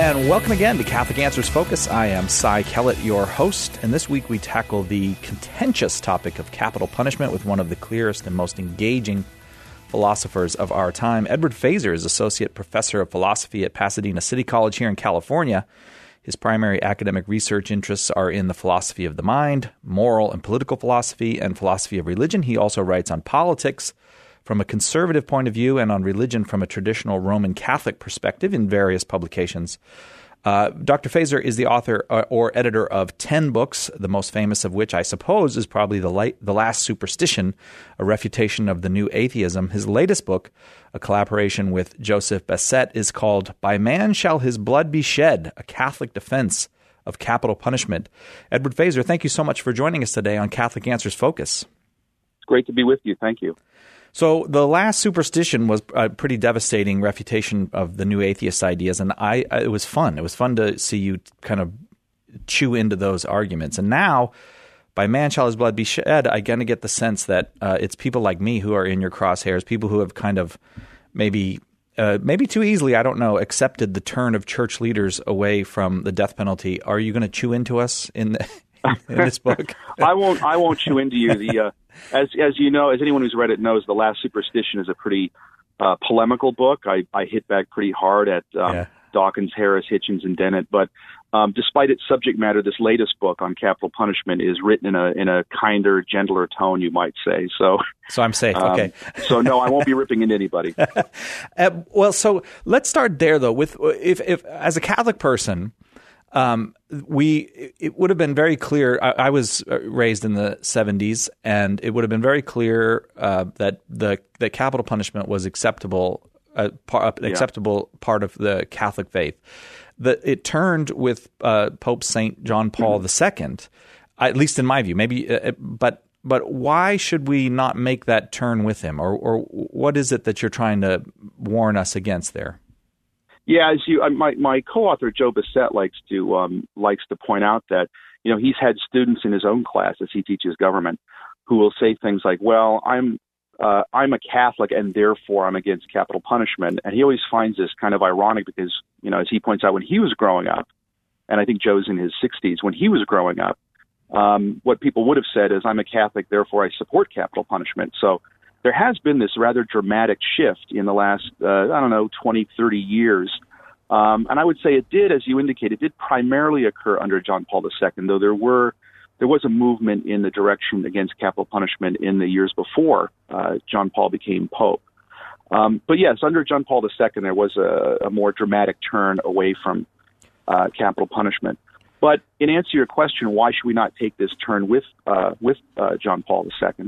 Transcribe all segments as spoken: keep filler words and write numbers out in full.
And welcome again to Catholic Answers Focus. I am Cy Kellett, your host, and this week we tackle the contentious topic of capital punishment with one of the clearest and most engaging philosophers of our time. Edward Feser is Associate Professor of Philosophy at Pasadena City College here in California. His primary academic research interests are in the philosophy of the mind, moral and political philosophy, and philosophy of religion. He also writes on politics from a conservative point of view and on religion from a traditional Roman Catholic perspective in various publications. Uh, Doctor Feser is the author uh, or editor of ten books, the most famous of which I suppose is probably The, Light, the Last Superstition, a refutation of the new atheism. His latest book, a collaboration with Joseph Bessette, is called By Man Shall His Blood Be Shed, a Catholic Defense of Capital Punishment. Edward Feser, thank you so much for joining us today on Catholic Answers Focus. It's great to be with you. Thank you. So The Last Superstition was a pretty devastating refutation of the new atheist ideas, and I it was fun. It was fun to see you kind of chew into those arguments. And now, By Man Shall His Blood Be Shed, I kind of get the sense that uh, it's people like me who are in your crosshairs, people who have kind of maybe uh, maybe too easily, I don't know, accepted the turn of church leaders away from the death penalty. Are you going to chew into us in the, in this book? I won't. I won't chew into you. The uh, as as you know, as anyone who's read it knows, The Last Superstition is a pretty uh, polemical book. I, I hit back pretty hard at um, yeah. Dawkins, Harris, Hitchens, and Dennett. But um, despite its subject matter, this latest book on capital punishment is written in a in a kinder, gentler tone, you might say. So, so I'm safe. Um, okay. so no, I won't be ripping into anybody. uh, well, so let's start there, though. With if if as a Catholic person. Um, we it would have been very clear. I, I was raised in the seventies, and it would have been very clear uh, that the that capital punishment was acceptable, uh, par, yeah. acceptable part of the Catholic faith. That it turned with uh, Pope Saint John Paul mm-hmm. the Second, at least in my view. Maybe, uh, but but why should we not make that turn with him, or or what is it that you're trying to warn us against there? Yeah, as you, my my co-author Joe Bessette likes to um, likes to point out that you know he's had students in his own class as he teaches government who will say things like, "Well, I'm uh, I'm a Catholic and therefore I'm against capital punishment," and he always finds this kind of ironic because you know as he points out when he was growing up, and I think Joe's in his sixties when he was growing up, um, what people would have said is, "I'm a Catholic, therefore I support capital punishment." So there has been this rather dramatic shift in the last, uh, I don't know, twenty, thirty years. Um, and I would say it did, as you indicated, did primarily occur under John Paul the Second, though there were there was a movement in the direction against capital punishment in the years before uh, John Paul became Pope. Um, but yes, under John Paul the Second, there was a, a more dramatic turn away from uh, capital punishment. But in answer to your question, why should we not take this turn with uh, with uh, John Paul the Second?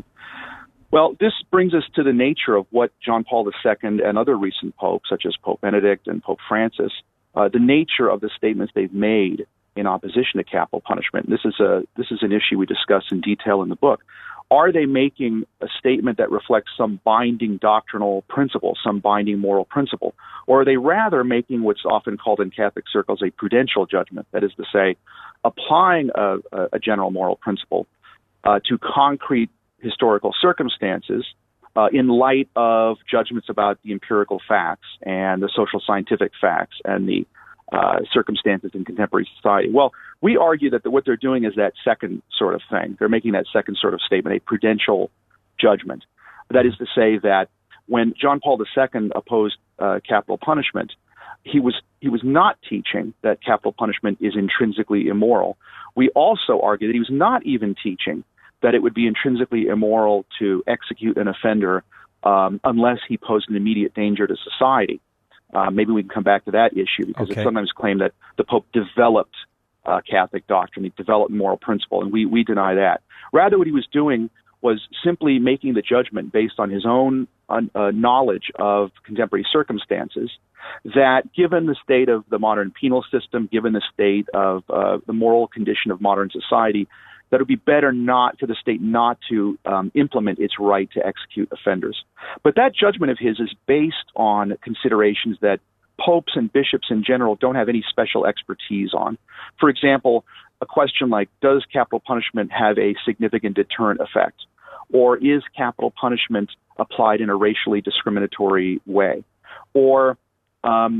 Well, this brings us to the nature of what John Paul the Second and other recent popes, such as Pope Benedict and Pope Francis, uh, the nature of the statements they've made in opposition to capital punishment. This is a this is an issue we discuss in detail in the book. Are they making a statement that reflects some binding doctrinal principle, some binding moral principle, or are they rather making what's often called in Catholic circles a prudential judgment? That is to say, applying a, a general moral principle uh, to concrete historical circumstances uh, in light of judgments about the empirical facts and the social scientific facts and the uh, circumstances in contemporary society. Well, we argue that the, what they're doing is that second sort of thing. They're making that second sort of statement, a prudential judgment. That is to say that when John Paul the Second opposed uh, capital punishment, he was he was not teaching that capital punishment is intrinsically immoral. We also argue that he was not even teaching that it would be intrinsically immoral to execute an offender um, unless he posed an immediate danger to society. Uh, maybe we can come back to that issue because okay. it's sometimes claimed that the Pope developed uh, Catholic doctrine, he developed moral principle, and we, we deny that. Rather, what he was doing was simply making the judgment based on his own uh, knowledge of contemporary circumstances that given the state of the modern penal system, given the state of uh, the moral condition of modern society, that it would be better not for the state not to um, implement its right to execute offenders. But that judgment of his is based on considerations that popes and bishops in general don't have any special expertise on. For example, a question like, does capital punishment have a significant deterrent effect? Or is capital punishment applied in a racially discriminatory way? Or um,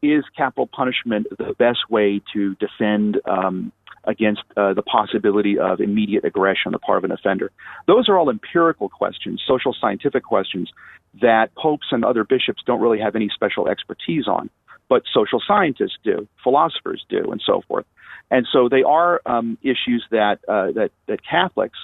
is capital punishment the best way to defend um, against uh, the possibility of immediate aggression on the part of an offender? Those are all empirical questions, social scientific questions that popes and other bishops don't really have any special expertise on, but social scientists do, philosophers do, and so forth. And so they are um, issues that, uh, that that Catholics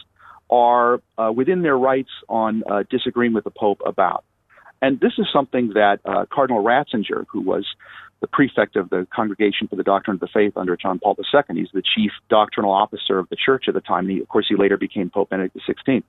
are uh, within their rights on uh, disagreeing with the Pope about. And this is something that uh, Cardinal Ratzinger, who was the prefect of the Congregation for the Doctrine of the Faith under John Paul the Second, he's the chief doctrinal officer of the Church at the time. And he, of course, he later became Pope Benedict the Sixteenth.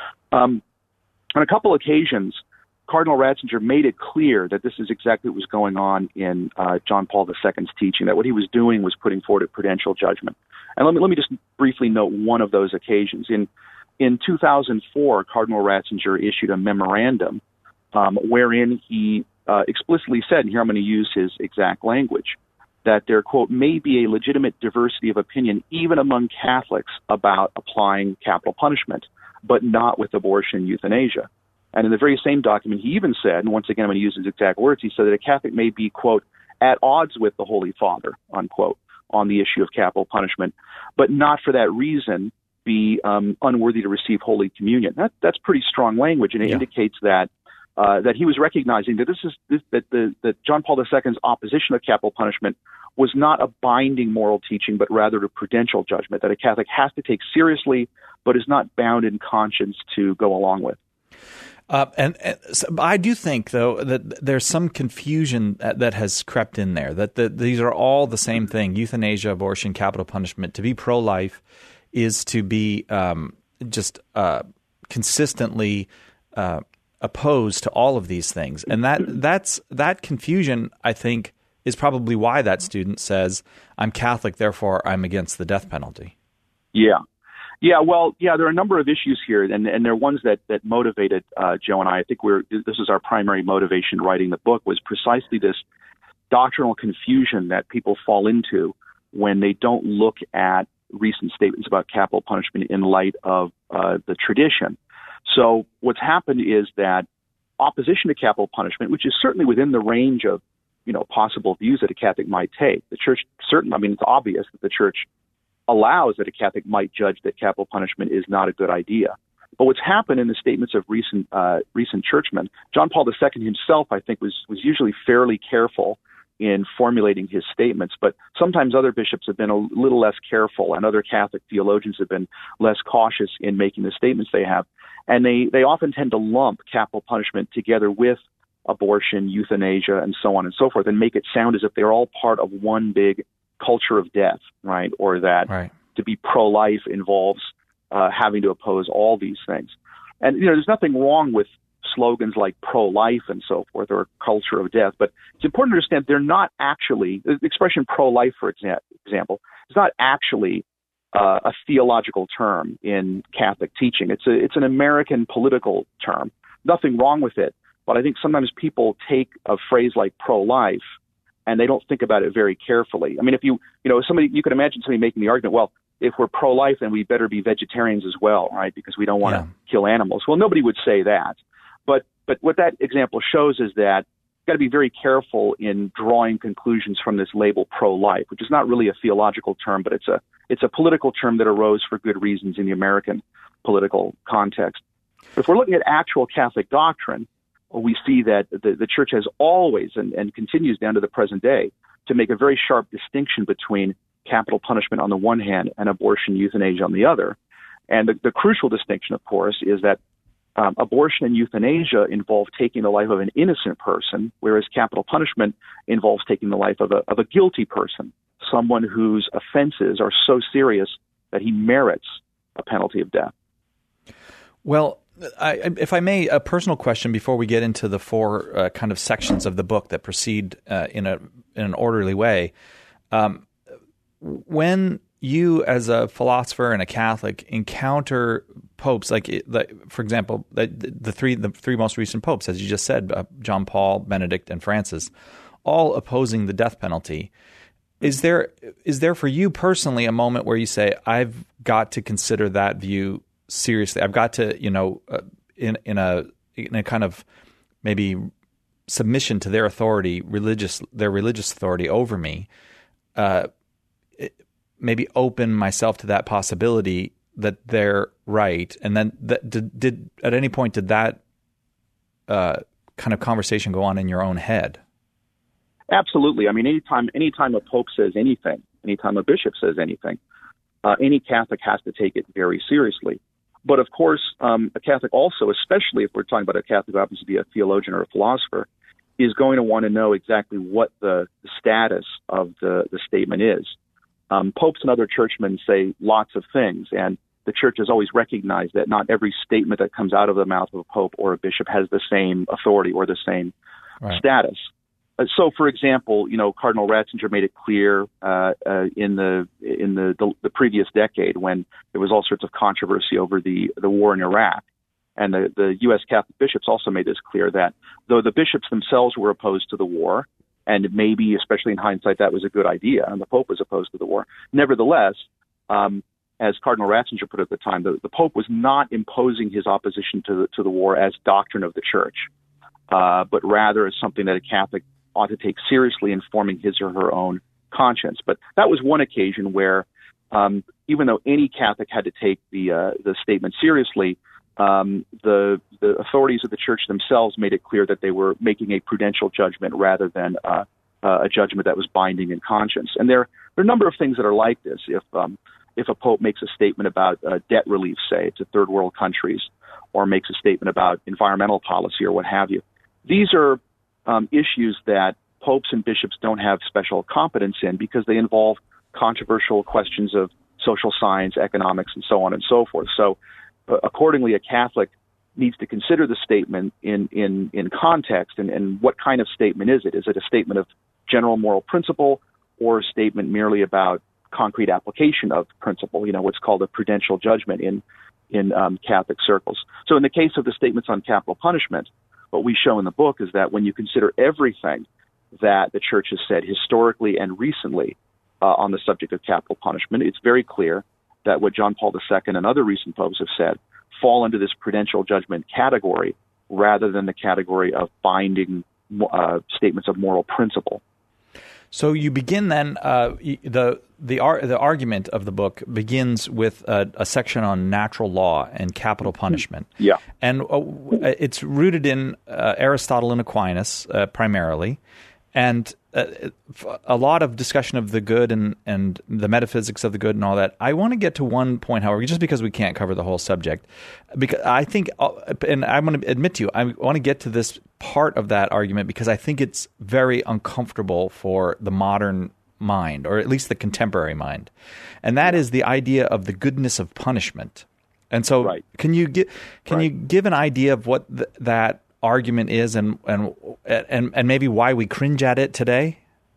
Um, on a couple occasions, Cardinal Ratzinger made it clear that this is exactly what was going on in uh, John Paul the Second's teaching, that what he was doing was putting forward a prudential judgment. And let me let me just briefly note one of those occasions. In in two thousand four, Cardinal Ratzinger issued a memorandum um, wherein he uh, explicitly said, and here I'm going to use his exact language, that there, quote, may be a legitimate diversity of opinion even among Catholics about applying capital punishment, but not with abortion and euthanasia. And in the very same document, he even said, and once again, I'm going to use his exact words, he said that a Catholic may be, quote, at odds with the Holy Father, unquote, on the issue of capital punishment, but not for that reason be um, unworthy to receive Holy Communion. That, that's pretty strong language, and it yeah. indicates that uh, that he was recognizing that this is this, that the that John Paul the Second's opposition of capital punishment was not a binding moral teaching, but rather a prudential judgment that a Catholic has to take seriously, but is not bound in conscience to go along with. Uh, and, and so I do think, though, that there's some confusion that, that has crept in there, that the, these are all the same thing: euthanasia, abortion, capital punishment. To be pro-life is to be um, just uh, consistently uh, opposed to all of these things. And that that's that confusion, I think, is probably why that student says, I'm Catholic, therefore I'm against the death penalty. Yeah. Yeah, well, yeah, there are a number of issues here, and, and they're ones that, that motivated uh, Joe and I. I think we're this is our primary motivation writing the book, was precisely this doctrinal confusion that people fall into when they don't look at recent statements about capital punishment in light of uh, the tradition. So what's happened is that opposition to capital punishment, which is certainly within the range of, you know, possible views that a Catholic might take, the Church certainly, I mean, it's obvious that the Church allows that a Catholic might judge that capital punishment is not a good idea. But what's happened in the statements of recent uh, recent churchmen, John Paul the Second himself, I think, was was usually fairly careful in formulating his statements, but sometimes other bishops have been a little less careful, and other Catholic theologians have been less cautious in making the statements they have. And they, they often tend to lump capital punishment together with abortion, euthanasia, and so on and so forth, and make it sound as if they're all part of one big culture of death, right? Or that right. to be pro-life involves uh, having to oppose all these things. And, you know, there's nothing wrong with slogans like pro-life and so forth, or culture of death, but it's important to understand they're not actually, the expression pro-life, for exa- example, is not actually uh, a theological term in Catholic teaching. It's a, it's an American political term. Nothing wrong with it, but I think sometimes people take a phrase like pro-life and they don't think about it very carefully. I mean, if you, you know, somebody, you could imagine somebody making the argument, well, if we're pro-life, then we better be vegetarians as well, right? Because we don't want to yeah. kill animals. Well, nobody would say that. But but what that example shows is that you've got to be very careful in drawing conclusions from this label pro-life, which is not really a theological term, but it's a it's a political term that arose for good reasons in the American political context. If we're looking at actual Catholic doctrine, we see that the, the Church has always, and, and continues down to the present day, to make a very sharp distinction between capital punishment on the one hand and abortion, euthanasia on the other. And the, the crucial distinction, of course, is that um, abortion and euthanasia involve taking the life of an innocent person, whereas capital punishment involves taking the life of a, of a guilty person, someone whose offenses are so serious that he merits a penalty of death. Well, I, if I may, a personal question before we get into the four uh, kind of sections of the book that proceed uh, in a in an orderly way. Um, when you, as a philosopher and a Catholic, encounter popes, like, like for example, the, the three the three most recent popes, as you just said, uh, John Paul, Benedict, and Francis, all opposing the death penalty, is there is there for you personally a moment where you say, I've got to consider that view seriously? I've got to, you know, uh, in in a in a kind of maybe submission to their authority, religious their religious authority over me, uh, maybe open myself to that possibility that they're right, and then that, did, did at any point did that uh, kind of conversation go on in your own head? Absolutely. I mean, anytime anytime a pope says anything, anytime a bishop says anything, uh, any Catholic has to take it very seriously. But of course, um, a Catholic also, especially if we're talking about a Catholic who happens to be a theologian or a philosopher, is going to want to know exactly what the, the status of the, the statement is. Um, popes and other churchmen say lots of things, and the church has always recognized that not every statement that comes out of the mouth of a pope or a bishop has the same authority or the same right. status. Uh, so, for example, you know, Cardinal Ratzinger made it clear uh, uh, in the in the, the the previous decade when there was all sorts of controversy over the the war in Iraq. And the, the U S Catholic bishops also made this clear that though the bishops themselves were opposed to the war, and maybe, especially in hindsight, that was a good idea, and the Pope was opposed to the war, nevertheless, um, as Cardinal Ratzinger put it at the time, the, the Pope was not imposing his opposition to the, to the war as doctrine of the Church, uh, but rather as something that a Catholic ought to take seriously in forming his or her own conscience. But that was one occasion where, um, even though any Catholic had to take the uh, the statement seriously, Um, the the authorities of the church themselves made it clear that they were making a prudential judgment rather than uh, uh, a judgment that was binding in conscience. And there, there are a number of things that are like this. If um, if a pope makes a statement about uh, debt relief, say, to third world countries, or makes a statement about environmental policy or what have you, these are um, issues that popes and bishops don't have special competence in because they involve controversial questions of social science, economics, and so on and so forth. So Uh, accordingly, a Catholic needs to consider the statement in, in, in context and, and what kind of statement is it? Is it a statement of general moral principle or a statement merely about concrete application of principle, you know, what's called a prudential judgment in, in um, Catholic circles? So in the case of the statements on capital punishment, what we show in the book is that when you consider everything that the Church has said historically and recently uh, on the subject of capital punishment, it's very clear that what John Paul the Second and other recent popes have said fall into this prudential judgment category rather than the category of binding uh, statements of moral principle. So you begin then, uh, the the ar- the argument of the book begins with a, a section on natural law and capital punishment. Yeah. And uh, it's rooted in uh, Aristotle and Aquinas uh, primarily. And uh, a lot of discussion of the good and, and the metaphysics of the good and all that. I want to get to one point, however, just because we can't cover the whole subject, because I think, and I'm going to admit to you, I want to get to this part of that argument because I think it's very uncomfortable for the modern mind, or at least the contemporary mind, and that is the idea of the goodness of punishment. And so, right. can you give can right. you give an idea of what th- that argument is, and and and and maybe why we cringe at it today?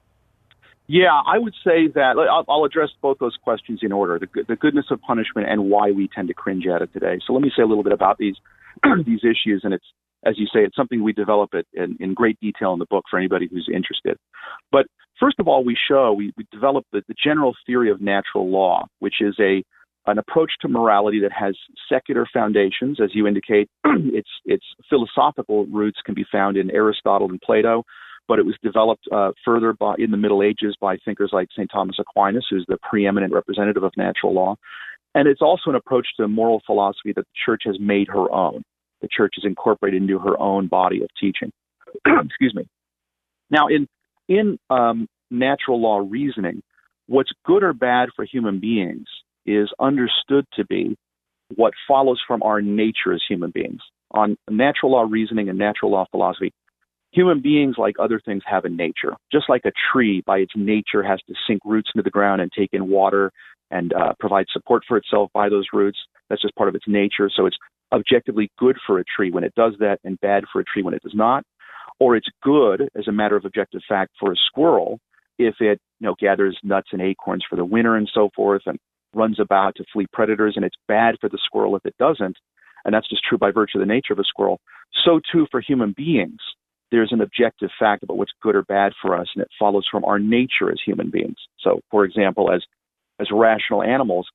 Yeah, I would say that I'll, I'll address both those questions in order: the, the goodness of punishment and why we tend to cringe at it today. So let me say a little bit about these these issues, and it's, as you say, it's something we develop it in, in great detail in the book for anybody who's interested. But first of all, we show we, we develop the, the general theory of natural law, which is a an approach to morality that has secular foundations, as you indicate. its its philosophical roots can be found in Aristotle and Plato, but it was developed uh, further by, in the Middle Ages by thinkers like Saint Thomas Aquinas, who's the preeminent representative of natural law. And it's also an approach to moral philosophy that the Church has made her own. The Church has incorporated into her own body of teaching. Excuse me. Now, in in um, natural law reasoning, what's good or bad for human beings is understood to be what follows from our nature as human beings. On natural law reasoning and natural law philosophy, human beings, like other things, have a nature. Just like a tree, by its nature, has to sink roots into the ground and take in water and uh, provide support for itself by those roots. That's just part of its nature. So it's objectively good for a tree when it does that and bad for a tree when it does not. Or it's good, as a matter of objective fact, for a squirrel if it, you know, gathers nuts and acorns for the winter and so forth and runs about to flee predators, and it's bad for the squirrel if it doesn't, and that's just true by virtue of the nature of a squirrel. So too for human beings, there's an objective fact about what's good or bad for us, and it follows from our nature as human beings. So, for example, as as rational animals,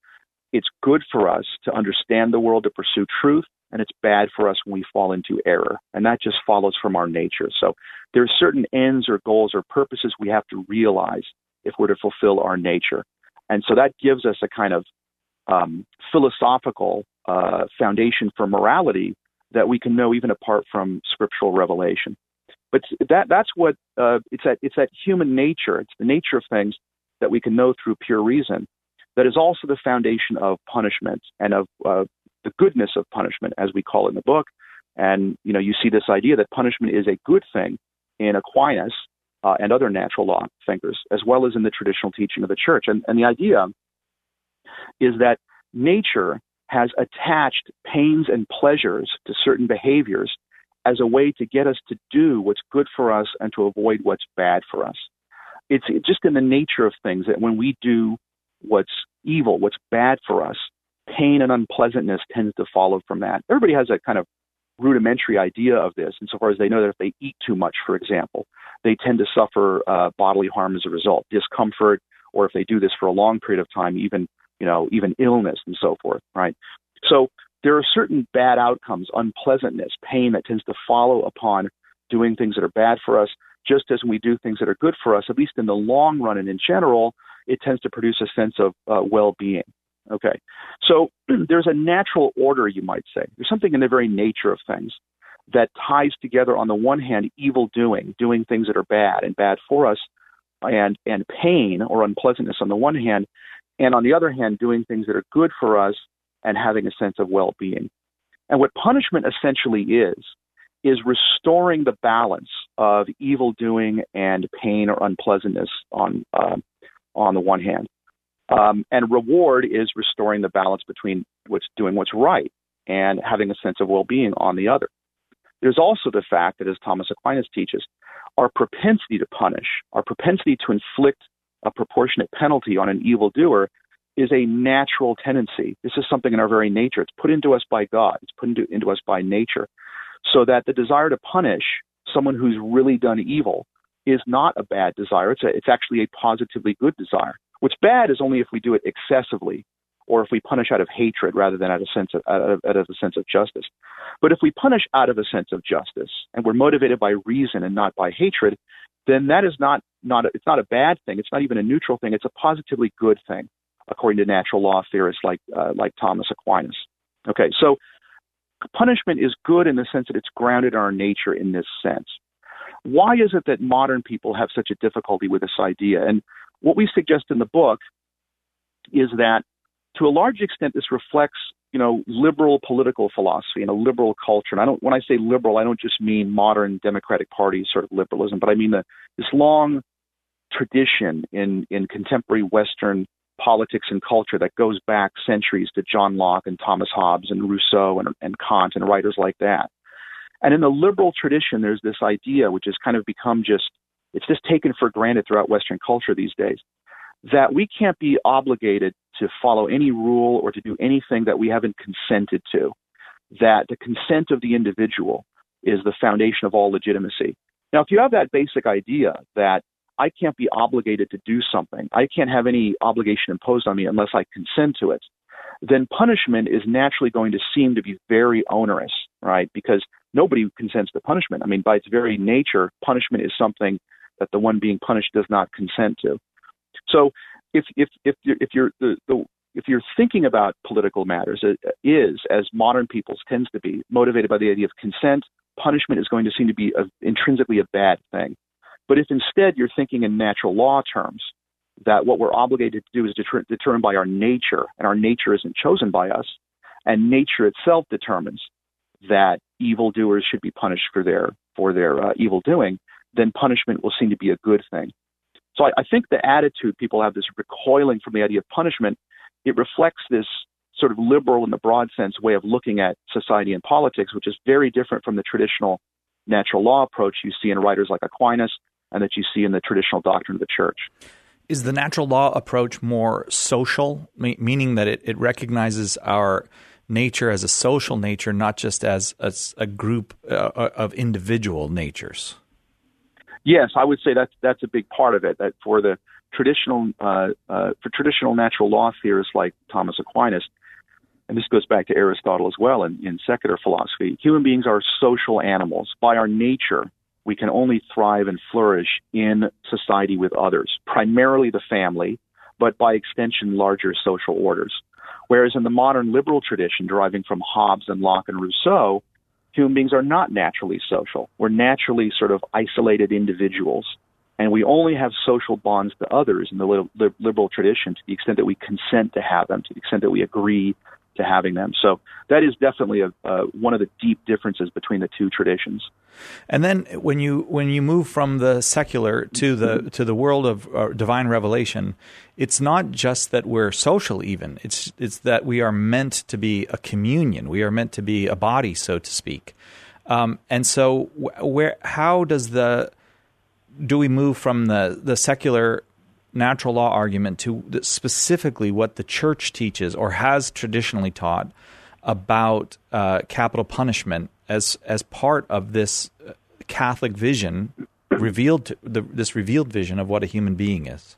it's good for us to understand the world, to pursue truth, and it's bad for us when we fall into error. And that just follows from our nature. So there are certain ends or goals or purposes we have to realize if we're to fulfill our nature. And so that gives us a kind of um, philosophical uh, foundation for morality that we can know even apart from scriptural revelation. But that that's what uh, it's that it's that human nature. It's the nature of things that we can know through pure reason. That is also the foundation of punishment and of uh, the goodness of punishment, as we call it in the book. And you know, you see this idea that punishment is a good thing in Aquinas uh, and other natural law thinkers, as well as in the traditional teaching of the church. And, and the idea is that nature has attached pains and pleasures to certain behaviors as a way to get us to do what's good for us and to avoid what's bad for us. It's just in the nature of things that when we do what's evil, what's bad for us, pain and unpleasantness tends to follow from that. Everybody has a kind of rudimentary idea of this, insofar as they know that if they eat too much, for example, they tend to suffer uh, bodily harm as a result, discomfort, or if they do this for a long period of time, even you know, even illness and so forth, right? So there are certain bad outcomes, unpleasantness, pain that tends to follow upon doing things that are bad for us, just as when we do things that are good for us, at least in the long run and in general, it tends to produce a sense of uh, well-being. Okay, so there's a natural order, you might say. There's something in the very nature of things that ties together, on the one hand, evil doing, doing things that are bad and bad for us, and and pain or unpleasantness on the one hand, and on the other hand, doing things that are good for us and having a sense of well-being. And what punishment essentially is, is restoring the balance of evil doing and pain or unpleasantness on uh, on the one hand. Um, and reward is restoring the balance between what's doing what's right and having a sense of well-being on the other. There's also the fact that, as Thomas Aquinas teaches, our propensity to punish, our propensity to inflict a proportionate penalty on an evildoer is a natural tendency. This is something in our very nature. It's put into us by God. It's put into, into us by nature. So that the desire to punish someone who's really done evil is not a bad desire. It's, a, it's actually a positively good desire. What's bad is only if we do it excessively, or if we punish out of hatred rather than out of, sense of, out of, out of a sense of justice. But if we punish out of a sense of justice, and we're motivated by reason and not by hatred, then that is not, not a, it's not a bad thing. It's not even a neutral thing. It's a positively good thing, according to natural law theorists like uh, like Thomas Aquinas. Okay, so punishment is good in the sense that it's grounded in our nature in this sense. Why is it that modern people have such a difficulty with this idea? And what we suggest in the book is that, to a large extent, this reflects, you know, liberal political philosophy and a liberal culture. And I don't, when I say liberal, I don't just mean modern Democratic Party sort of liberalism, but I mean the, this long tradition in, in contemporary Western politics and culture that goes back centuries to John Locke and Thomas Hobbes and Rousseau and, and Kant and writers like that. And in the liberal tradition, there's this idea, which has kind of become just, it's just taken for granted throughout Western culture these days, that we can't be obligated to follow any rule or to do anything that we haven't consented to, that the consent of the individual is the foundation of all legitimacy. Now, if you have that basic idea that I can't be obligated to do something, I can't have any obligation imposed on me unless I consent to it, then punishment is naturally going to seem to be very onerous, right? Because nobody consents to punishment. I mean, by its very nature, punishment is something that the one being punished does not consent to. So if if if you're, if you're the, the if you're thinking about political matters, it is, as modern people's tends to be, motivated by the idea of consent, punishment is going to seem to be a, intrinsically a bad thing. But if instead you're thinking in natural law terms, that what we're obligated to do is deter- determined by our nature, and our nature isn't chosen by us, and nature itself determines that evildoers should be punished for their for their uh, evil doing, then punishment will seem to be a good thing. So I, I think the attitude people have, this recoiling from the idea of punishment, it reflects this sort of liberal, in the broad sense, way of looking at society and politics, which is very different from the traditional natural law approach you see in writers like Aquinas and that you see in the traditional doctrine of the church. Is the natural law approach more social, meaning that it, it recognizes our nature as a social nature, not just as, as a group uh, of individual natures? Yes, I would say that's that's a big part of it. That for the traditional uh, uh, for traditional natural law theorists like Thomas Aquinas, and this goes back to Aristotle as well in, in secular philosophy, human beings are social animals. By our nature, we can only thrive and flourish in society with others, primarily the family, but by extension, larger social orders. Whereas in the modern liberal tradition, deriving from Hobbes and Locke and Rousseau, human beings are not naturally social. We're naturally sort of isolated individuals, and we only have social bonds to others in the li- liberal tradition to the extent that we consent to have them, to the extent that we agree to having them. So that is definitely a, uh, one of the deep differences between the two traditions. And then when you when you move from the secular to the to the world of uh, divine revelation, it's not just that we're social even. It's it's that we are meant to be a communion. We are meant to be a body, so to speak. Um, and so where how does the do we move from the, the secular natural law argument to the, specifically what the church teaches or has traditionally taught about uh, capital punishment as as part of this Catholic vision revealed to, the, this revealed vision of what a human being is?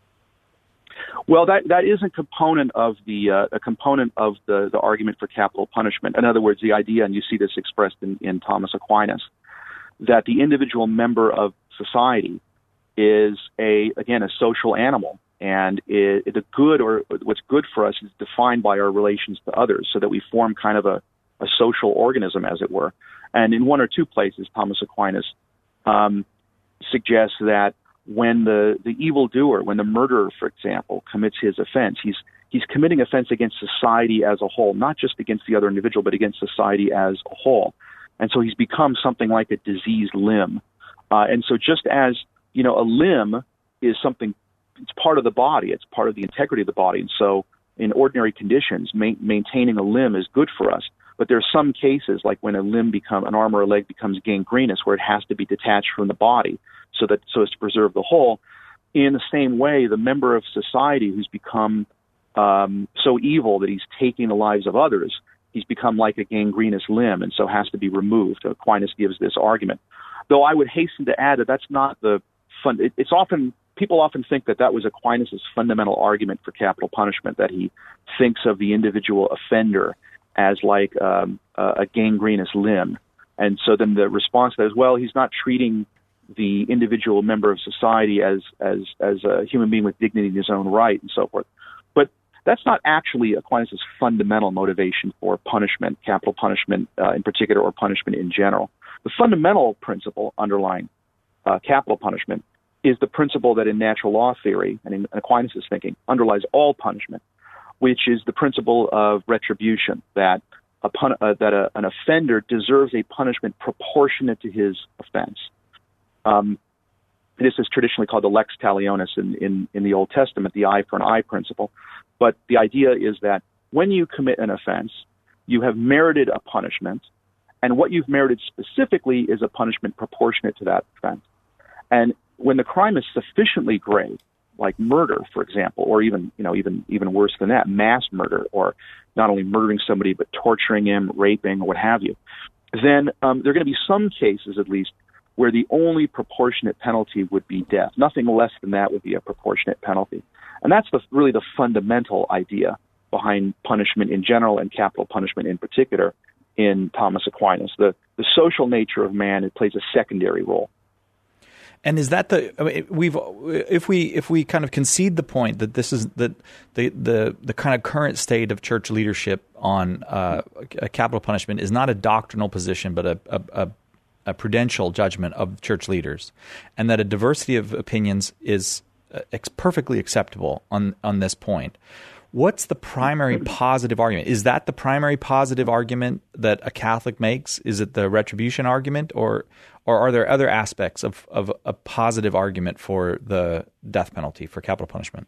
Well, that that is a component of the uh, a component of the, the argument for capital punishment. In other words, the idea, and you see this expressed in, in Thomas Aquinas, that the individual member of society is a again a social animal, and it, the good or what's good for us is defined by our relations to others, so that we form kind of a, a social organism, as it were. And in one or two places, Thomas Aquinas um, suggests that when the the evildoer, when the murderer, for example, commits his offense, he's he's committing offense against society as a whole, not just against the other individual, but against society as a whole. And so he's become something like a diseased limb. Uh, and so just as you know, a limb is something, it's part of the body, it's part of the integrity of the body. And so in ordinary conditions, ma- maintaining a limb is good for us. But there are some cases, like when a limb become, an arm or a leg becomes gangrenous, where it has to be detached from the body so that so as to preserve the whole. In the same way, the member of society who's become um, so evil that he's taking the lives of others, he's become like a gangrenous limb, and so has to be removed. Aquinas gives this argument. Though I would hasten to add that that's not the fun. It, it's often people often think that that was Aquinas' fundamental argument for capital punishment, that he thinks of the individual offender as like um, a gangrenous limb. And so then the response to that is, well, he's not treating the individual member of society as as as a human being with dignity in his own right and so forth. But that's not actually Aquinas' fundamental motivation for punishment, capital punishment uh, in particular, or punishment in general. The fundamental principle underlying uh, capital punishment is the principle that in natural law theory and in Aquinas' thinking underlies all punishment, which is the principle of retribution, that a pun- uh, that a, an offender deserves a punishment proportionate to his offense. Um, this is traditionally called the lex talionis in, in, in the Old Testament, the eye for an eye principle. But the idea is that when you commit an offense, you have merited a punishment, and what you've merited specifically is a punishment proportionate to that offense. And when the crime is sufficiently grave, like murder, for example, or even, you know, even even worse than that, mass murder, or not only murdering somebody but torturing him, raping, or what have you, then um, there are going to be some cases, at least, where the only proportionate penalty would be death. Nothing less than that would be a proportionate penalty. And that's the, really the fundamental idea behind punishment in general and capital punishment in particular in Thomas Aquinas. The, the social nature of man, it plays a secondary role. And is that the I mean, we've if we if we kind of concede the point that this is that the the the kind of current state of church leadership on uh, a capital punishment is not a doctrinal position but a, a, a prudential judgment of church leaders, and that a diversity of opinions is ex- perfectly acceptable on on this point. What's the primary positive argument? Is that the primary positive argument that a Catholic makes? Is it the retribution argument, or or are there other aspects of, of a positive argument for the death penalty, for capital punishment?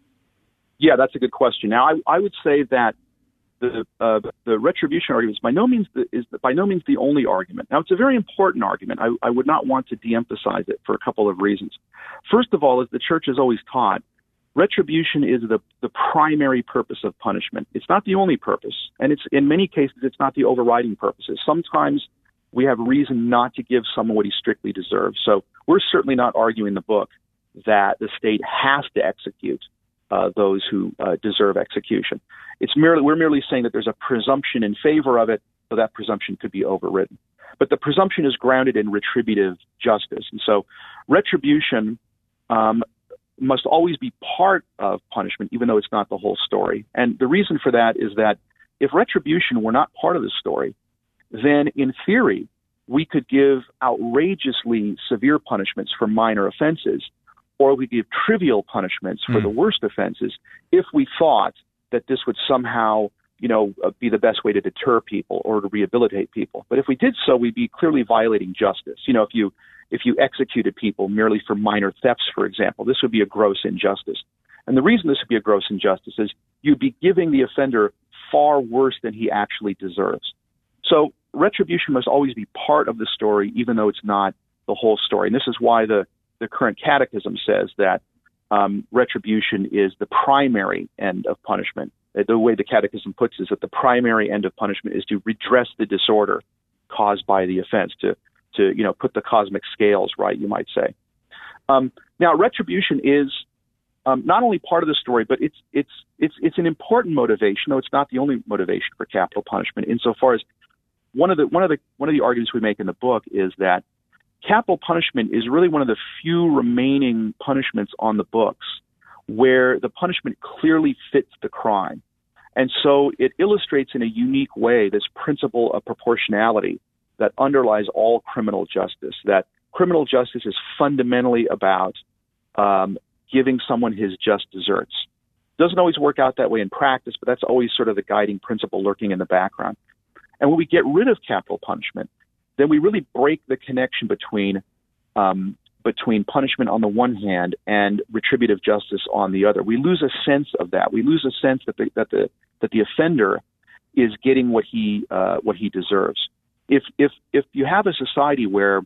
Yeah, that's a good question. Now, I, I would say that the uh, the retribution argument is by no means the, is by no means the only argument. Now, it's a very important argument. I, I would not want to de-emphasize it for a couple of reasons. First of all, as the Church has always taught, retribution is the, the primary purpose of punishment. It's not the only purpose, and it's in many cases it's not the overriding purposes. Sometimes we have reason not to give someone what he strictly deserves. So we're certainly not arguing in the book that the state has to execute uh, those who uh, deserve execution. It's merely we're merely saying that there's a presumption in favor of it, so that presumption could be overridden. But the presumption is grounded in retributive justice, and so retribution um, must always be part of punishment, even though it's not the whole story. And the reason for that is that if retribution were not part of the story, then in theory, we could give outrageously severe punishments for minor offenses, or we give trivial punishments for mm. the worst offenses if we thought that this would somehow, you know, be the best way to deter people or to rehabilitate people. But if we did so, we'd be clearly violating justice. You know, if you if you executed people merely for minor thefts, for example, this would be a gross injustice. And the reason this would be a gross injustice is you'd be giving the offender far worse than he actually deserves. So retribution must always be part of the story, even though it's not the whole story. And this is why the, the current catechism says that um, retribution is the primary end of punishment. The way the catechism puts it is that the primary end of punishment is to redress the disorder caused by the offense, to, to you know, put the cosmic scales right, you might say. Um, now, retribution is um, not only part of the story, but it's it's it's it's an important motivation, though it's not the only motivation for capital punishment. Insofar as one of the one of the one of the arguments we make in the book is that capital punishment is really one of the few remaining punishments on the books where the punishment clearly fits the crime. And so it illustrates in a unique way this principle of proportionality that underlies all criminal justice, that criminal justice is fundamentally about um, giving someone his just deserts. Doesn't always work out that way in practice, but that's always sort of the guiding principle lurking in the background. And when we get rid of capital punishment, then we really break the connection between um, between punishment on the one hand and retributive justice on the other. We lose a sense of that. We lose a sense that the that the that the offender is getting what he uh, what he deserves. If if if you have a society where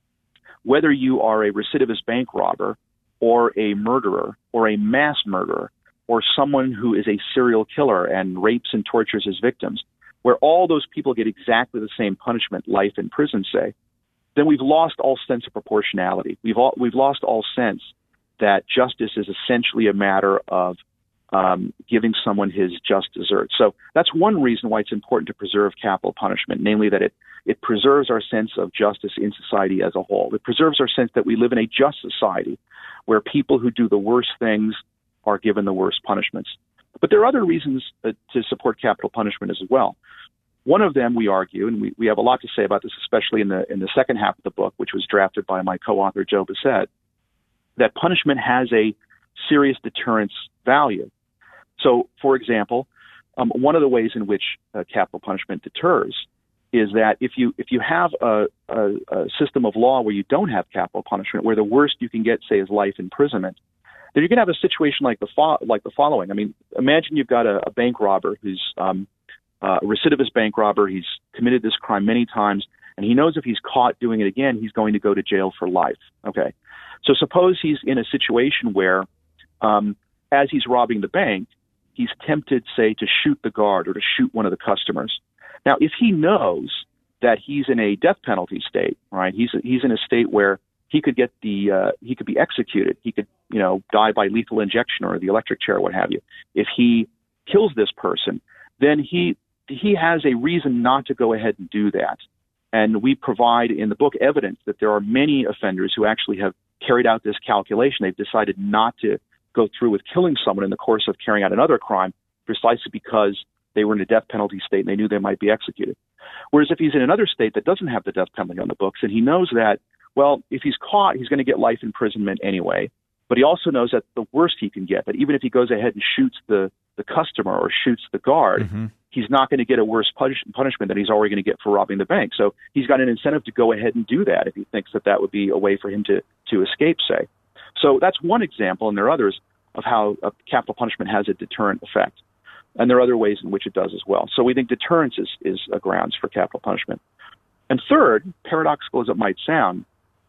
whether you are a recidivist bank robber or a murderer or a mass murderer or someone who is a serial killer and rapes and tortures his victims, where all those people get exactly the same punishment, life in prison, say, then we've lost all sense of proportionality. We've all, we've lost all sense that justice is essentially a matter of um, giving someone his just desert. So that's one reason why it's important to preserve capital punishment, namely that it, it preserves our sense of justice in society as a whole. It preserves our sense that we live in a just society where people who do the worst things are given the worst punishments. But there are other reasons uh, to support capital punishment as well. One of them, we argue, and we, we have a lot to say about this, especially in the in the second half of the book, which was drafted by my co-author, Joe Bassett, that punishment has a serious deterrence value. So, for example, um, one of the ways in which uh, capital punishment deters is that if you if you have a, a, a system of law where you don't have capital punishment, where the worst you can get, say, is life imprisonment, then you're going to have a situation like the fo- like the following. I mean, imagine you've got a, a bank robber who's um, uh, a recidivist bank robber. He's committed this crime many times, and he knows if he's caught doing it again, he's going to go to jail for life. Okay, so suppose he's in a situation where, um, as he's robbing the bank, he's tempted, say, to shoot the guard or to shoot one of the customers. Now, if he knows that he's in a death penalty state, right? He's he's in a state where he could get the uh, he could be executed. He could, you know, die by lethal injection or the electric chair, what have you. If he kills this person, then he he has a reason not to go ahead and do that. And we provide in the book evidence that there are many offenders who actually have carried out this calculation. They've decided not to go through with killing someone in the course of carrying out another crime precisely because they were in a death penalty state and they knew they might be executed. Whereas if he's in another state that doesn't have the death penalty on the books, and he knows that, well, if he's caught, he's going to get life imprisonment anyway. But he also knows that the worst he can get, that even if he goes ahead and shoots the, the customer or shoots the guard, mm-hmm. he's not going to get a worse punish- punishment than he's already going to get for robbing the bank. So he's got an incentive to go ahead and do that if he thinks that that would be a way for him to, to escape, say. So that's one example, and there are others, of how a capital punishment has a deterrent effect. And there are other ways in which it does as well. So we think deterrence is, is a grounds for capital punishment. And third, paradoxical as it might sound,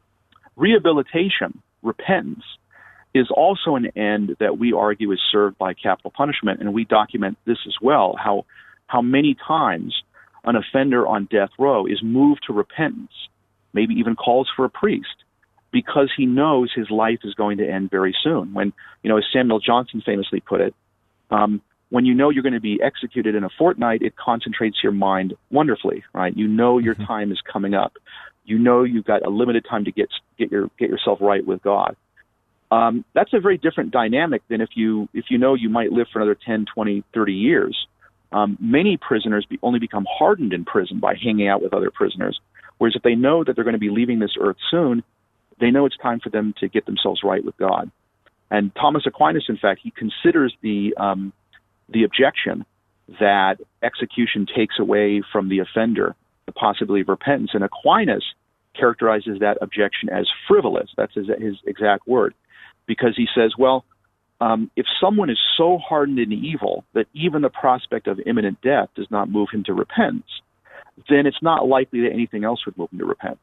rehabilitation, repentance, is also an end that we argue is served by capital punishment. And we document this as well, how how many times an offender on death row is moved to repentance, maybe even calls for a priest, because he knows his life is going to end very soon. When, you know, as Samuel Johnson famously put it, um, when you know you're going to be executed in a fortnight, it concentrates your mind wonderfully, right? You know your mm-hmm. time is coming up. You know you've got a limited time to get get your get yourself right with God. Um, that's a very different dynamic than if you if you know you might live for another ten, twenty, thirty years. Um, many prisoners be, only become hardened in prison by hanging out with other prisoners, whereas if they know that they're going to be leaving this earth soon, they know it's time for them to get themselves right with God. And Thomas Aquinas, in fact, he considers the um, the objection that execution takes away from the offender the possibility of repentance. And Aquinas characterizes that objection as frivolous. That's his, his exact word, because he says, well, um, if someone is so hardened in evil that even the prospect of imminent death does not move him to repentance, then it's not likely that anything else would move him to repentance.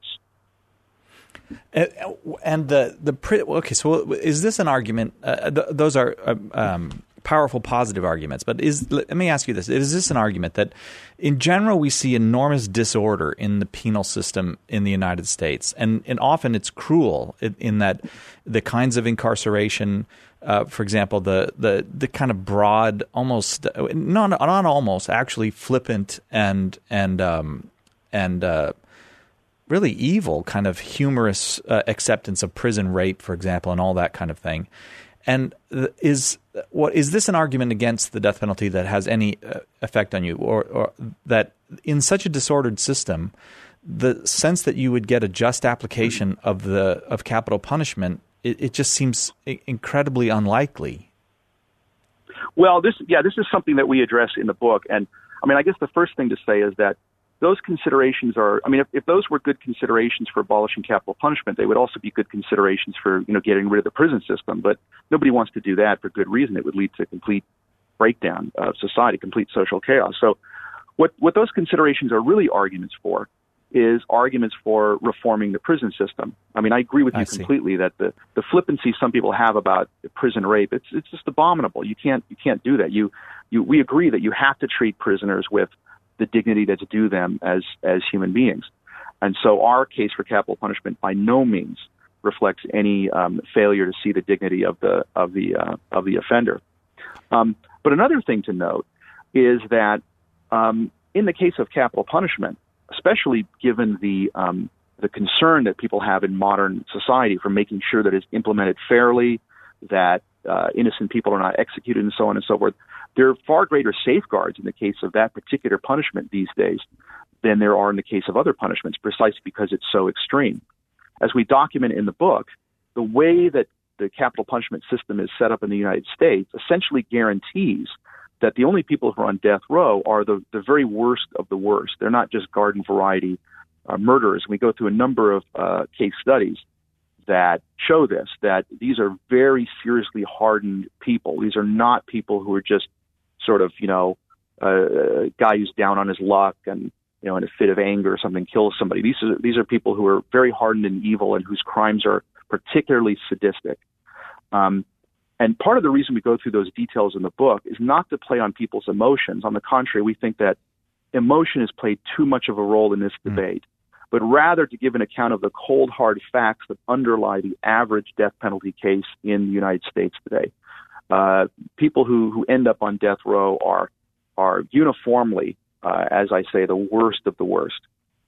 And the the okay, so is this an argument? Uh, th- those are um, powerful, positive arguments. But is let me ask you this: is this an argument that, in general, we see enormous disorder in the penal system in the United States, and and often it's cruel in, in that the kinds of incarceration, uh, for example, the the the kind of broad, almost not not almost actually flippant and and um, and uh, really evil kind of humorous uh, acceptance of prison rape, for example, and all that kind of thing. And is what is this an argument against the death penalty that has any uh, effect on you, or, or that in such a disordered system, the sense that you would get a just application of the of capital punishment, it, it just seems incredibly unlikely? Well, this yeah, this is something that we address in the book, and I mean, I guess the first thing to say is that those considerations are, I mean, if, if those were good considerations for abolishing capital punishment, they would also be good considerations for, you know, getting rid of the prison system. But nobody wants to do that for good reason. It would lead to complete breakdown of society, complete social chaos. So what, what those considerations are really arguments for is arguments for reforming the prison system. I mean, I agree with you completely that the, the flippancy some people have about prison rape, it's it's just abominable. You can't you can't do that. You you we agree that you have to treat prisoners with the dignity that's due them as as human beings. And so our case for capital punishment by no means reflects any um, failure to see the dignity of the of the uh, of the offender. Um, but another thing to note is that um, in the case of capital punishment, especially given the um, the concern that people have in modern society for making sure that it's implemented fairly, that uh, innocent people are not executed, and so on and so forth, there are far greater safeguards in the case of that particular punishment these days than there are in the case of other punishments, precisely because it's so extreme. As we document in the book, the way that the capital punishment system is set up in the United States essentially guarantees that the only people who are on death row are the, the very worst of the worst. They're not just garden variety uh, murderers. We go through a number of uh, case studies that show this, that these are very seriously hardened people. These are not people who are just sort of, you know, uh, a guy who's down on his luck and, you know, in a fit of anger or something kills somebody. These are, these are people who are very hardened and evil and whose crimes are particularly sadistic. Um, and part of the reason we go through those details in the book is not to play on people's emotions. On the contrary, we think that emotion has played too much of a role in this mm. debate, but rather to give an account of the cold, hard facts that underlie the average death penalty case in the United States today. Uh, people who, who end up on death row are are uniformly, uh, as I say, the worst of the worst.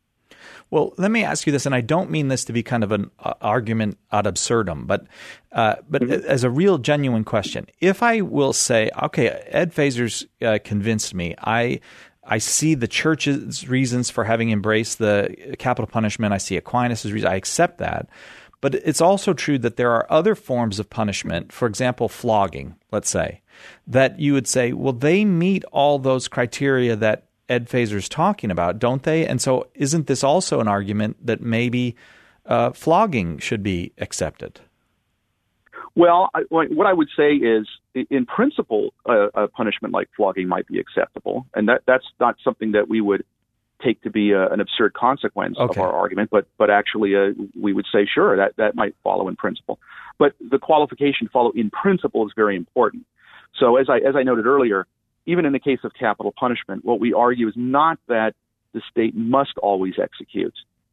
Well, let me ask you this, and I don't mean this to be kind of an uh, argument ad absurdum, but uh, but mm-hmm. as a real, genuine question. If I will say, okay, Ed Feser's uh, convinced me, I I see the church's reasons for having embraced the capital punishment, I see Aquinas' reasons, I accept that. But it's also true that there are other forms of punishment, for example, flogging, let's say, that you would say, well, they meet all those criteria that Ed Feser's talking about, don't they? And so isn't this also an argument that maybe uh, flogging should be accepted? Well, I, what I would say is, in principle, a, a punishment like flogging might be acceptable, and that, that's not something that we would take to be a, an absurd consequence okay. of our argument, but but actually uh, we would say, sure, that, that might follow in principle. But the qualification follow in principle is very important. So as I as I noted earlier, even in the case of capital punishment, what we argue is not that the state must always execute,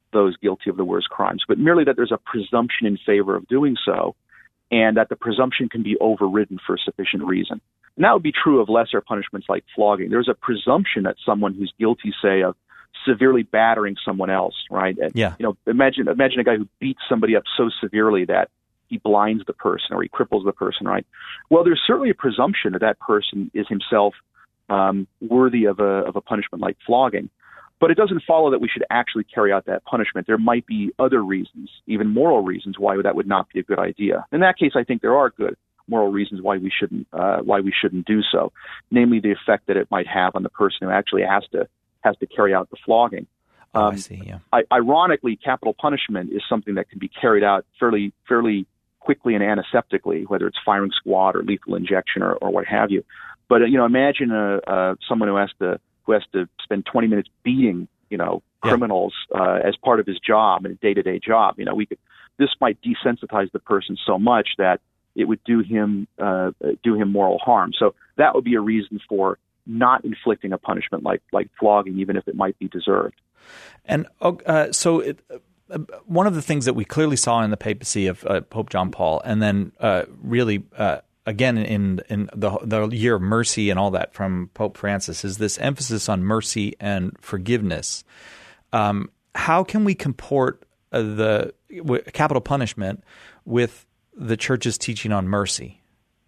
those guilty of the worst crimes, but merely that there's a presumption in favor of doing so, and that the presumption can be overridden for sufficient reason. And that would be true of lesser punishments like flogging. There's a presumption that someone who's guilty, say, of severely battering someone else, right? And, yeah. You know, imagine imagine a guy who beats somebody up so severely that he blinds the person or he cripples the person, right? Well, there's certainly a presumption that that person is himself um, worthy of a of a punishment like flogging. But it doesn't follow that we should actually carry out that punishment. There might be other reasons, even moral reasons, why that would not be a good idea. In that case, I think there are good moral reasons why we shouldn't uh, why we shouldn't do so, namely the effect that it might have on the person who actually has to has to carry out the flogging. Um, oh, I see. Yeah. I, ironically, capital punishment is something that can be carried out fairly fairly quickly and antiseptically, whether it's firing squad or lethal injection or, or what have you. But uh, you know, imagine a, uh, someone who has to who has to spend twenty minutes beating, you know, criminals yeah. uh, as part of his job and a day-to-day job. You know, we could, this might desensitize the person so much that it would do him uh, do him moral harm. So that would be a reason for not inflicting a punishment like like flogging, even if it might be deserved. And uh, so it, uh, one of the things that we clearly saw in the papacy of uh, Pope John Paul, and then uh, really uh, again in in the the year of mercy and all that from Pope Francis, is this emphasis on mercy and forgiveness. Um, how can we comport uh, the w- capital punishment with the Church's teaching on mercy?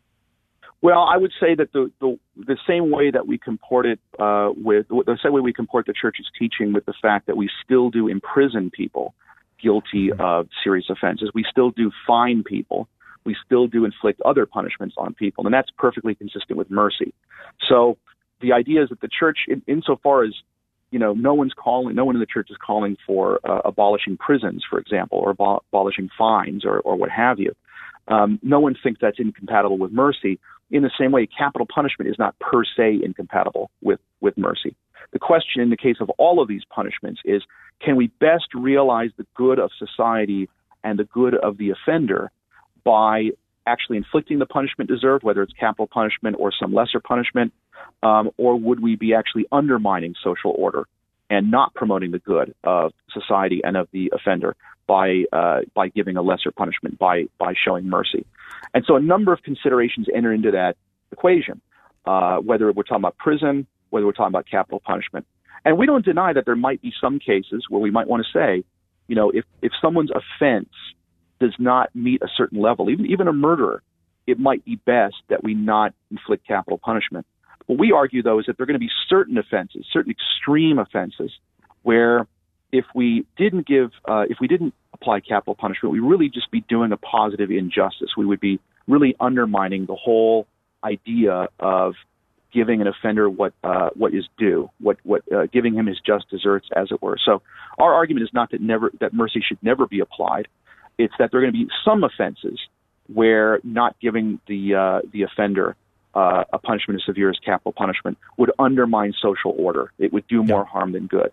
Well, I would say that the the, the same way that we comport it uh, with the same way we comport the Church's teaching with the fact that we still do imprison people guilty mm-hmm. of serious offenses, we still do fine people, we still do inflict other punishments on people, and that's perfectly consistent with mercy. So the idea is that the Church, in, insofar as you know, no one's calling, no one in the Church is calling for uh, abolishing prisons, for example, or abo- abolishing fines, or, or what have you. Um, no one thinks that's incompatible with mercy. In the same way, capital punishment is not per se incompatible with, with mercy. The question in the case of all of these punishments is, can we best realize the good of society and the good of the offender by actually inflicting the punishment deserved, whether it's capital punishment or some lesser punishment, um, or would we be actually undermining social order and not promoting the good of society and of the offender by uh, by giving a lesser punishment, by by showing mercy? And so a number of considerations enter into that equation, uh, whether we're talking about prison, whether we're talking about capital punishment. And we don't deny that there might be some cases where we might want to say, you know, if, if someone's offense does not meet a certain level, even even a murderer, it might be best that we not inflict capital punishment. What we argue, though, is that there are going to be certain offenses, certain extreme offenses, where if we didn't give, uh, if we didn't apply capital punishment, we really just be doing a positive injustice. We would be really undermining the whole idea of giving an offender what uh, what is due, what what uh, giving him his just deserts, as it were. So our argument is not that never that mercy should never be applied. It's that there are going to be some offenses where not giving the uh, the offender uh, a punishment as severe as capital punishment would undermine social order. It would do more yeah. harm than good.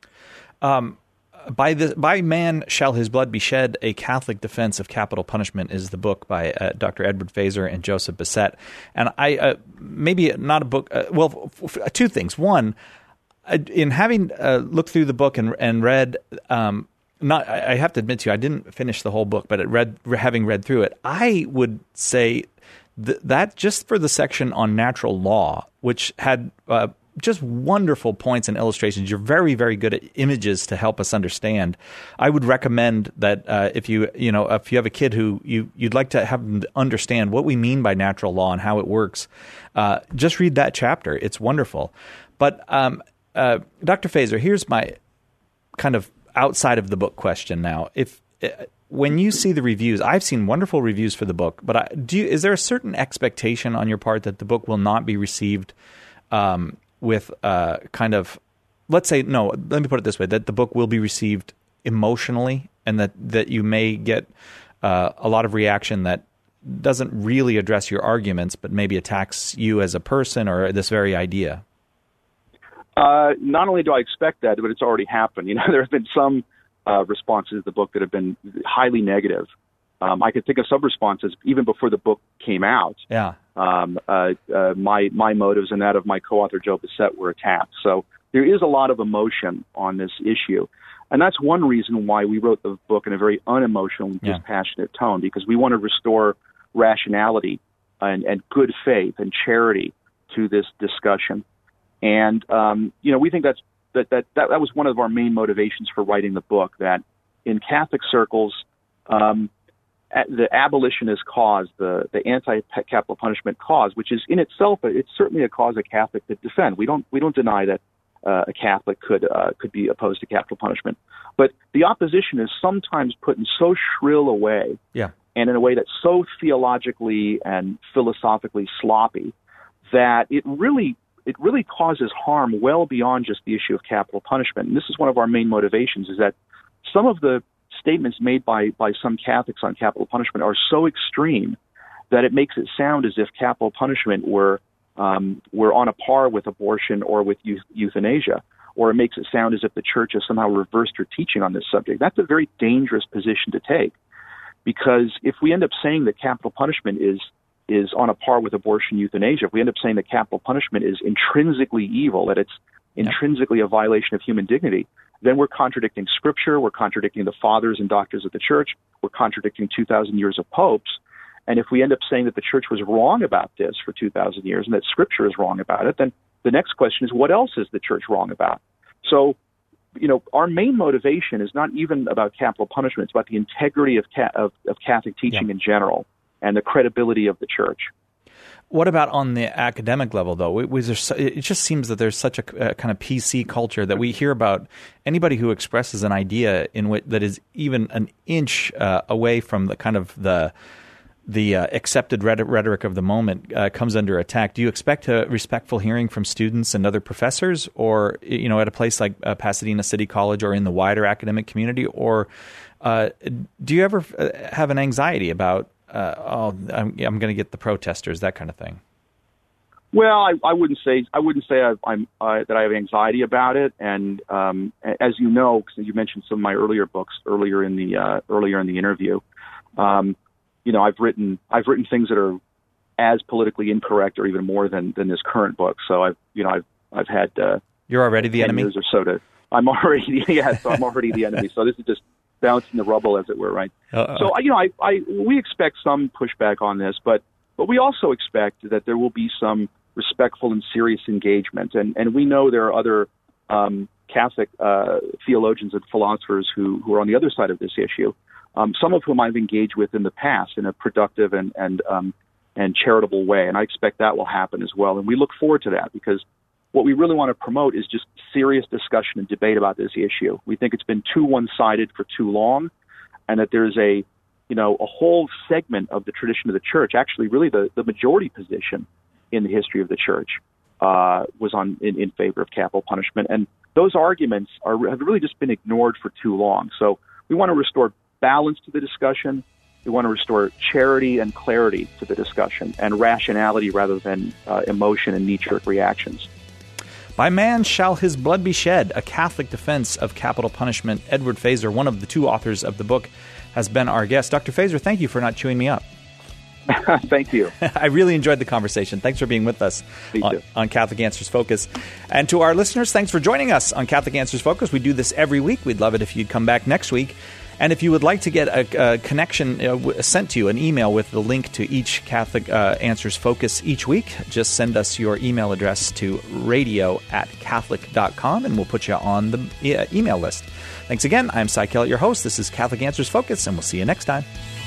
Um, by the by man shall his blood be shed, a Catholic defense of capital punishment is the book by uh, Doctor Edward Feser and Joseph Bessette. And I uh, maybe not a book. Uh, well, f- f- two things. One, uh, in having uh, looked through the book and and read. Um, Not, I have to admit to you, I didn't finish the whole book, but it read, having read through it, I would say th- that just for the section on natural law, which had uh, just wonderful points and illustrations, you're very, very good at images to help us understand. I would recommend that uh, if you, you know, if you have a kid who you you'd like to have them understand what we mean by natural law and how it works, uh, just read that chapter. It's wonderful. But um, uh, Doctor Feser, here's my kind of outside of the book question now. If uh, when you see the reviews, I've seen wonderful reviews for the book, but I, do you, is there a certain expectation on your part that the book will not be received um, with uh, kind of, let's say, no, let me put it this way, that the book will be received emotionally and that, that you may get uh, a lot of reaction that doesn't really address your arguments, but maybe attacks you as a person or this very idea? Uh, not only do I expect that, but it's already happened. You know, there have been some uh, responses to the book that have been highly negative. Um, I could think of some responses even before the book came out. Yeah. Um, uh, uh, my my motives and that of my co-author Joe Bessette were attacked. So there is a lot of emotion on this issue, And that's one reason why we wrote the book in a very unemotional and yeah. dispassionate tone, because we want to restore rationality and, and good faith and charity to this discussion. And, um, you know, we think that's, that, that, that, that was one of our main motivations for writing the book, that in Catholic circles, um, the abolitionist cause, the, the anti-capital punishment cause, which is in itself, it's certainly a cause a Catholic could defend. We don't we don't deny that uh, a Catholic could uh, could be opposed to capital punishment, but the opposition is sometimes put in so shrill a way, yeah. and in a way that's so theologically and philosophically sloppy that it really it really causes harm well beyond just the issue of capital punishment. And this is one of our main motivations: is that some of the statements made by, by some Catholics on capital punishment are so extreme that it makes it sound as if capital punishment were um, were on a par with abortion or with euth- euthanasia, or it makes it sound as if the Church has somehow reversed her teaching on this subject. That's a very dangerous position to take, because if we end up saying that capital punishment is is on a par with abortion, euthanasia, if we end up saying that capital punishment is intrinsically evil, that it's intrinsically a violation of human dignity, then we're contradicting Scripture, we're contradicting the fathers and doctors of the Church, we're contradicting two thousand years of popes. And if we end up saying that the Church was wrong about this for two thousand years and that Scripture is wrong about it, then the next question is, what else is the Church wrong about? So, you know, our main motivation is not even about capital punishment, it's about the integrity of, ca- of, of Catholic teaching yeah. in general and the credibility of the Church. What about on the academic level, though? Was there, it just seems that there's such a, a kind of P C culture that we hear about anybody who expresses an idea in which that is even an inch uh, away from the kind of the the uh, accepted rhetoric of the moment uh, comes under attack. Do you expect a respectful hearing from students and other professors, or you know, at a place like uh, Pasadena City College, or in the wider academic community, or uh, do you ever have an anxiety about? Uh, oh, I'm, I'm going to get the protesters, that kind of thing. Well, I, I wouldn't say I wouldn't say I've, I'm uh, that I have anxiety about it. And um, as you know, because you mentioned some of my earlier books earlier in the uh, earlier in the interview, um, you know, I've written I've written things that are as politically incorrect or even more than, than this current book. So I've you know I've I've had uh, you're already the enemy years or so to I'm already yeah so I'm already the enemy. So this is just bouncing the rubble, as it were, right? Uh-uh. So, you know, I, I, we expect some pushback on this, but, but we also expect that there will be some respectful and serious engagement. And, and we know there are other um, Catholic uh, theologians and philosophers who, who are on the other side of this issue, um, some of whom I've engaged with in the past in a productive and, and, um, and charitable way. And I expect that will happen as well. And we look forward to that, because what we really want to promote is just serious discussion and debate about this issue. We think it's been too one-sided for too long, and that there's a, you know, a whole segment of the tradition of the Church, actually really the, the majority position in the history of the Church, uh, was on in, in favor of capital punishment. And those arguments are have really just been ignored for too long. So we want to restore balance to the discussion. We want to restore charity and clarity to the discussion, and rationality rather than uh, emotion and knee-jerk reactions. By Man Shall His Blood Be Shed, a Catholic defense of capital punishment. Edward Feser, one of the two authors of the book, has been our guest. Doctor Feser, thank you for not chewing me up. Thank you. I really enjoyed the conversation. Thanks for being with us on, on Catholic Answers Focus. And to our listeners, thanks for joining us on Catholic Answers Focus. We do this every week. We'd love it if you'd come back next week. And if you would like to get a, a connection uh, sent to you, an email with the link to each Catholic uh, Answers Focus each week, just send us your email address to radio at catholic dot com, and we'll put you on the e- email list. Thanks again. I'm Cy Kellett, your host. This is Catholic Answers Focus, and we'll see you next time.